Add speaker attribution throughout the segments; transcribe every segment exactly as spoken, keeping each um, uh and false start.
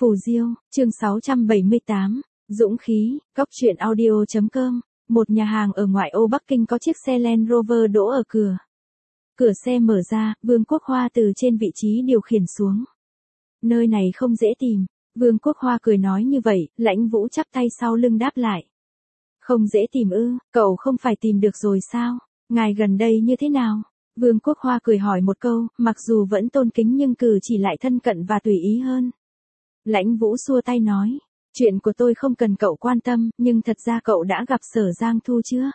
Speaker 1: Phù Diêu, chương sáu trăm bảy mươi tám, Dũng khí, góc truyện audio chấm com. Một nhà hàng ở ngoại ô Bắc Kinh có chiếc xe Land Rover đỗ ở cửa. Cửa xe mở ra, Vương Quốc Hoa từ trên vị trí điều khiển xuống. Nơi này không dễ tìm. Vương Quốc Hoa cười nói như vậy, Lãnh Vũ chắp tay sau lưng đáp lại. Không dễ tìm ư, cậu không phải tìm được rồi sao? Ngài gần đây như thế nào? Vương Quốc Hoa cười hỏi một câu, mặc dù vẫn tôn kính nhưng cử chỉ lại thân cận và tùy ý hơn. Lãnh Vũ xua tay nói, chuyện của tôi không cần cậu quan tâm, nhưng thật ra cậu đã gặp Sở Giang Thu chưa?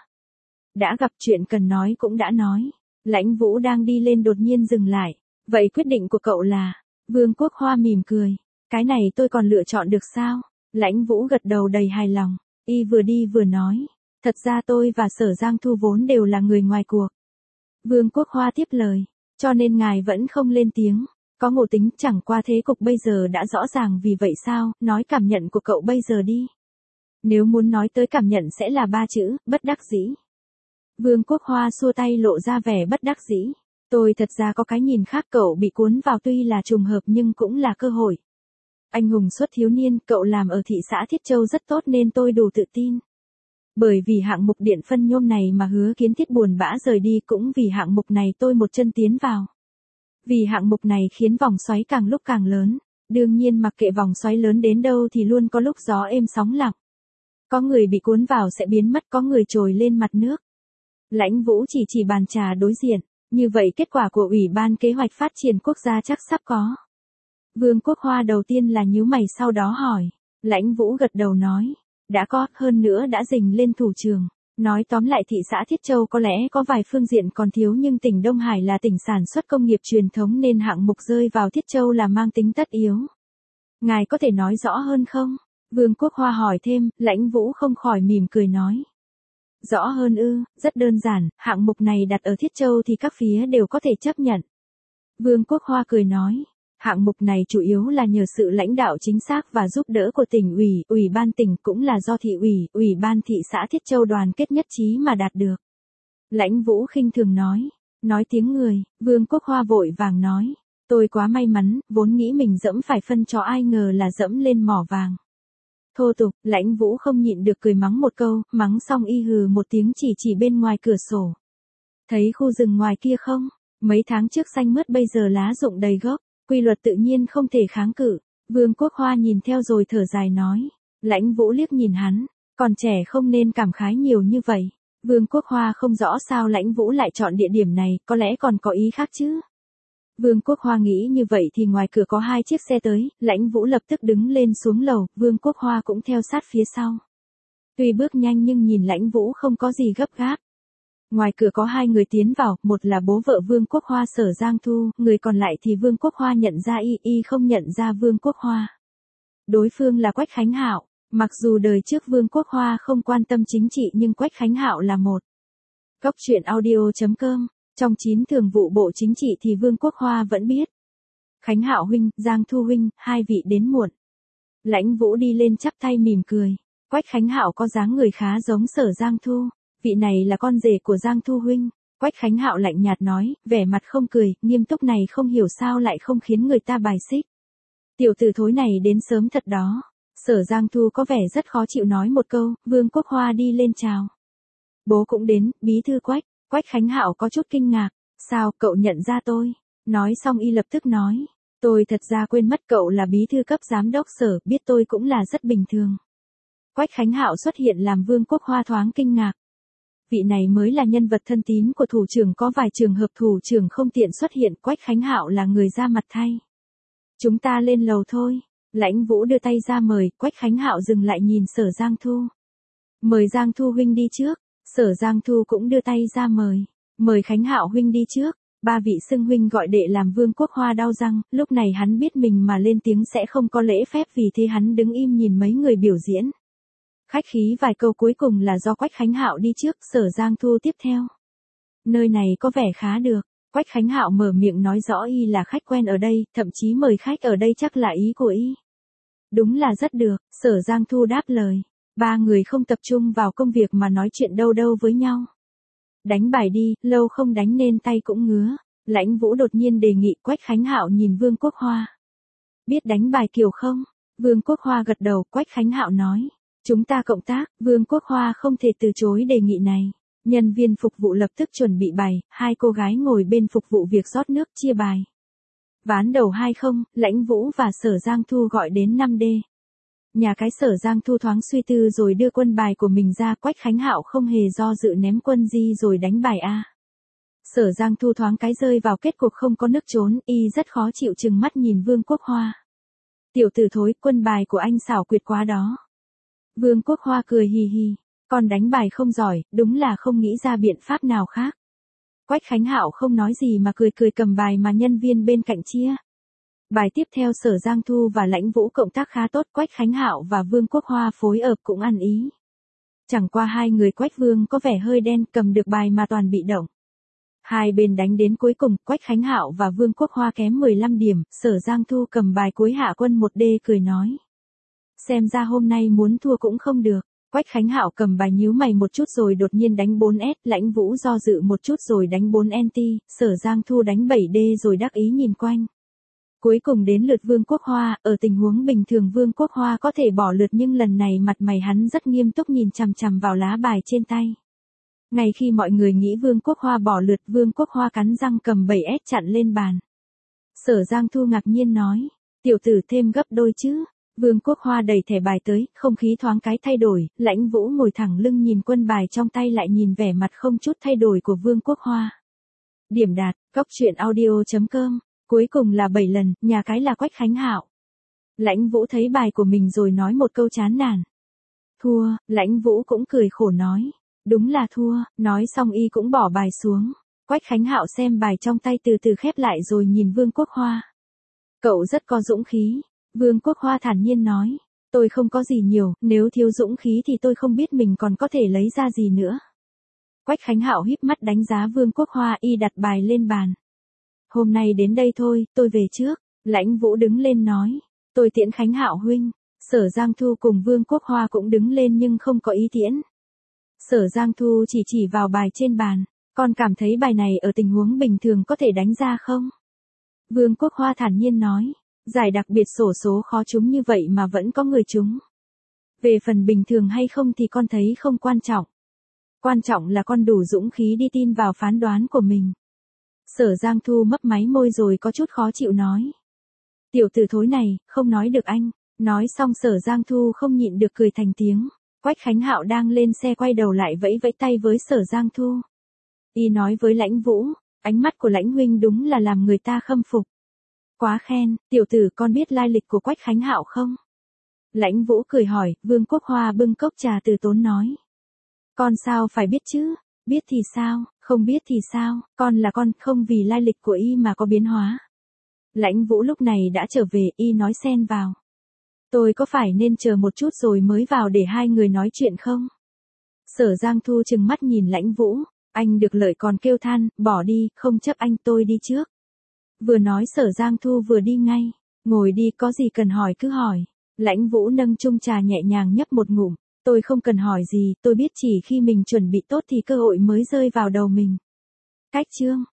Speaker 1: Đã gặp, chuyện cần nói cũng đã nói. Lãnh Vũ đang đi lên đột nhiên dừng lại. Vậy quyết định của cậu là? Vương Quốc Hoa mỉm cười. Cái này tôi còn lựa chọn được sao? Lãnh Vũ gật đầu đầy hài lòng. Y vừa đi vừa nói. Thật ra tôi và Sở Giang Thu vốn đều là người ngoài cuộc. Vương Quốc Hoa tiếp lời. Cho nên ngài vẫn không lên tiếng. Có ngộ tính, chẳng qua thế cục bây giờ đã rõ ràng, vì vậy sao, nói cảm nhận của cậu bây giờ đi. Nếu muốn nói tới cảm nhận sẽ là ba chữ, bất đắc dĩ. Vương Quốc Hoa xua tay lộ ra vẻ bất đắc dĩ. Tôi thật ra có cái nhìn khác, cậu bị cuốn vào tuy là trùng hợp nhưng cũng là cơ hội. Anh hùng xuất thiếu niên, cậu làm ở thị xã Thiết Châu rất tốt nên tôi đủ tự tin. Bởi vì hạng mục điện phân nhôm này mà Hứa Kiến Thiết buồn bã rời đi, cũng vì hạng mục này tôi một chân tiến vào. Vì hạng mục này khiến vòng xoáy càng lúc càng lớn. Đương nhiên mặc kệ vòng xoáy lớn đến đâu thì luôn có lúc gió êm sóng lặng. Có người bị cuốn vào sẽ biến mất, có người trồi lên mặt nước. Lãnh Vũ chỉ chỉ bàn trà đối diện. Như vậy kết quả của Ủy ban Kế hoạch Phát triển Quốc gia chắc sắp có. Vương Quốc Hoa đầu tiên là nhíu mày, sau đó hỏi. Lãnh Vũ gật đầu nói. Đã có, hơn nữa đã dình lên thủ trường. Nói tóm lại thị xã Thiết Châu có lẽ có vài phương diện còn thiếu, nhưng tỉnh Đông Hải là tỉnh sản xuất công nghiệp truyền thống nên hạng mục rơi vào Thiết Châu là mang tính tất yếu. Ngài có thể nói rõ hơn không? Vương Quốc Hoa hỏi thêm. Lãnh Vũ không khỏi mỉm cười nói. Rõ hơn ư, rất đơn giản, hạng mục này đặt ở Thiết Châu thì các phía đều có thể chấp nhận. Vương Quốc Hoa cười nói. Hạng mục này chủ yếu là nhờ sự lãnh đạo chính xác và giúp đỡ của tỉnh ủy, ủy ban tỉnh, cũng là do thị ủy, ủy ban thị xã Thiết Châu đoàn kết nhất trí mà đạt được. Lãnh Vũ khinh thường nói. Nói tiếng người, Vương Quốc Hoa vội vàng nói. Tôi quá may mắn, vốn nghĩ mình dẫm phải phân cho ai ngờ là dẫm lên mỏ vàng. Thô tục, Lãnh Vũ không nhịn được cười mắng một câu, mắng xong y hừ một tiếng chỉ chỉ bên ngoài cửa sổ. Thấy khu rừng ngoài kia không? Mấy tháng trước xanh mướt, bây giờ lá rụng đầy gốc. Quy luật tự nhiên không thể kháng cự. Vương Quốc Hoa nhìn theo rồi thở dài nói. Lãnh Vũ liếc nhìn hắn. Còn trẻ không nên cảm khái nhiều như vậy. Vương Quốc Hoa không rõ sao Lãnh Vũ lại chọn địa điểm này, có lẽ còn có ý khác chứ. Vương Quốc Hoa nghĩ như vậy thì ngoài cửa có hai chiếc xe tới. Lãnh Vũ lập tức đứng lên xuống lầu, Vương Quốc Hoa cũng theo sát phía sau. Tuy bước nhanh nhưng nhìn Lãnh Vũ không có gì gấp gáp. Ngoài cửa có hai người tiến vào, một là bố vợ Vương Quốc Hoa Sở Giang Thu, người còn lại thì Vương Quốc Hoa nhận ra y, y không nhận ra Vương Quốc Hoa. Đối phương là Quách Khánh Hạo. Mặc dù đời trước Vương Quốc Hoa không quan tâm chính trị nhưng Quách Khánh Hạo là một. Góc truyện audio chấm com. Trong chín thường vụ Bộ Chính trị thì Vương Quốc Hoa vẫn biết. Khánh Hạo huynh, Giang Thu huynh, hai vị đến muộn. Lãnh Vũ đi lên chắp tay mỉm cười. Quách Khánh Hạo có dáng người khá giống Sở Giang Thu. Vị này là con rể của Giang Thu huynh. Quách Khánh Hạo lạnh nhạt nói, vẻ mặt không cười, nghiêm túc này không hiểu sao lại không khiến người ta bài xích. Tiểu tử thối này đến sớm thật đó. Sở Giang Thu có vẻ rất khó chịu nói một câu. Vương Quốc Hoa đi lên chào. Bố cũng đến, bí thư Quách. Quách Khánh Hạo có chút kinh ngạc. Sao, cậu nhận ra tôi? Nói xong y lập tức nói. Tôi thật ra quên mất cậu là bí thư cấp giám đốc Sở, biết tôi cũng là rất bình thường. Quách Khánh Hạo xuất hiện làm Vương Quốc Hoa thoáng kinh ngạc. Vị này mới là nhân vật thân tín của thủ trưởng, có vài trường hợp thủ trưởng không tiện xuất hiện, Quách Khánh Hạo là người ra mặt thay. Chúng ta lên lầu thôi. Lãnh Vũ đưa tay ra mời, Quách Khánh Hạo dừng lại nhìn Sở Giang Thu. Mời Giang Thu huynh đi trước. Sở Giang Thu cũng đưa tay ra mời. Mời Khánh Hạo huynh đi trước. Ba vị xưng huynh gọi đệ làm Vương Quốc Hoa đau răng, lúc này hắn biết mình mà lên tiếng sẽ không có lễ phép, vì thế hắn đứng im nhìn mấy người biểu diễn. Khách khí vài câu cuối cùng là do Quách Khánh Hạo đi trước, Sở Giang Thu tiếp theo. Nơi này có vẻ khá được. Quách Khánh Hạo mở miệng nói rõ y là khách quen ở đây, thậm chí mời khách ở đây chắc là ý của y. Đúng là rất được, Sở Giang Thu đáp lời. Ba người không tập trung vào công việc mà nói chuyện đâu đâu với nhau. Đánh bài đi, lâu không đánh nên tay cũng ngứa. Lãnh Vũ đột nhiên đề nghị. Quách Khánh Hạo nhìn Vương Quốc Hoa. Biết đánh bài kiểu không? Vương Quốc Hoa gật đầu, Quách Khánh Hạo nói. Chúng ta cộng tác, Vương Quốc Hoa không thể từ chối đề nghị này. Nhân viên phục vụ lập tức chuẩn bị bài, hai cô gái ngồi bên phục vụ việc rót nước chia bài. Ván đầu hai không, Lãnh Vũ và Sở Giang Thu gọi đến năm D. Nhà cái Sở Giang Thu thoáng suy tư rồi đưa quân bài của mình ra, Quách Khánh Hạo không hề do dự ném quân di rồi đánh bài A. Sở Giang Thu thoáng cái rơi vào kết cục không có nước trốn, y rất khó chịu chừng mắt nhìn Vương Quốc Hoa. Tiểu tử thối, quân bài của anh xảo quyệt quá đó. Vương Quốc Hoa cười hì hì, con đánh bài không giỏi, đúng là không nghĩ ra biện pháp nào khác. Quách Khánh Hạo không nói gì mà cười cười cầm bài mà nhân viên bên cạnh chia. Bài tiếp theo Sở Giang Thu và Lãnh Vũ cộng tác khá tốt, Quách Khánh Hạo và Vương Quốc Hoa phối hợp cũng ăn ý. Chẳng qua hai người Quách Vương có vẻ hơi đen, cầm được bài mà toàn bị động. Hai bên đánh đến cuối cùng, Quách Khánh Hạo và Vương Quốc Hoa kém mười lăm điểm, Sở Giang Thu cầm bài cuối hạ quân một D cười nói. Xem ra hôm nay muốn thua cũng không được. Quách Khánh Hạo cầm bài nhíu mày một chút rồi đột nhiên đánh bốn S, Lãnh Vũ do dự một chút rồi đánh bốn N T, Sở Giang Thu đánh bảy D rồi đắc ý nhìn quanh. Cuối cùng đến lượt Vương Quốc Hoa, ở tình huống bình thường Vương Quốc Hoa có thể bỏ lượt nhưng lần này mặt mày hắn rất nghiêm túc nhìn chằm chằm vào lá bài trên tay. Ngay khi mọi người nghĩ Vương Quốc Hoa bỏ lượt, Vương Quốc Hoa cắn răng cầm bảy S chặn lên bàn. Sở Giang Thu ngạc nhiên nói, tiểu tử thêm gấp đôi chứ. Vương Quốc Hoa đẩy thẻ bài tới, không khí thoáng cái thay đổi, Lãnh Vũ ngồi thẳng lưng nhìn quân bài trong tay lại nhìn vẻ mặt không chút thay đổi của Vương Quốc Hoa. Điểm đạt, cóc truyện audio chấm com, cuối cùng là bảy lần, nhà cái là Quách Khánh Hạo. Lãnh Vũ thấy bài của mình rồi nói một câu chán nản. Thua, Lãnh Vũ cũng cười khổ nói. Đúng là thua, nói xong y cũng bỏ bài xuống. Quách Khánh Hạo xem bài trong tay từ từ khép lại rồi nhìn Vương Quốc Hoa. Cậu rất có dũng khí. Vương Quốc Hoa thản nhiên nói, tôi không có gì nhiều, nếu thiếu dũng khí thì tôi không biết mình còn có thể lấy ra gì nữa. Quách Khánh Hạo híp mắt đánh giá Vương Quốc Hoa, y đặt bài lên bàn. Hôm nay đến đây thôi, tôi về trước. Lãnh Vũ đứng lên nói, tôi tiễn Khánh Hạo huynh. Sở Giang Thu cùng Vương Quốc Hoa cũng đứng lên nhưng không có ý tiễn. Sở Giang Thu chỉ chỉ vào bài trên bàn, con cảm thấy bài này ở tình huống bình thường có thể đánh ra không? Vương Quốc Hoa thản nhiên nói. Giải đặc biệt xổ số khó trúng như vậy mà vẫn có người trúng. Về phần bình thường hay không thì con thấy không quan trọng. Quan trọng là con đủ dũng khí đi tin vào phán đoán của mình. Sở Giang Thu mấp máy môi rồi có chút khó chịu nói. Tiểu tử thối này, không nói được anh. Nói xong Sở Giang Thu không nhịn được cười thành tiếng. Quách Khánh Hạo đang lên xe quay đầu lại vẫy vẫy tay với Sở Giang Thu. Y nói với Lãnh Vũ, ánh mắt của Lãnh huynh đúng là làm người ta khâm phục. Quá khen, tiểu tử con biết lai lịch của Quách Khánh Hạo không? Lãnh Vũ cười hỏi, Vương Quốc Hoa bưng cốc trà từ tốn nói. Con sao phải biết chứ, biết thì sao, không biết thì sao, con là con, không vì lai lịch của y mà có biến hóa. Lãnh Vũ lúc này đã trở về, y nói xen vào. Tôi có phải nên chờ một chút rồi mới vào để hai người nói chuyện không? Sở Giang Thu trừng mắt nhìn Lãnh Vũ, anh được lợi còn kêu than, bỏ đi, không chấp anh tôi đi trước. Vừa nói Sở Giang Thu vừa đi ngay, ngồi đi có gì cần hỏi cứ hỏi. Lãnh Vũ nâng chung trà nhẹ nhàng nhấp một ngụm, tôi không cần hỏi gì, tôi biết chỉ khi mình chuẩn bị tốt thì cơ hội mới rơi vào đầu mình. Cách chương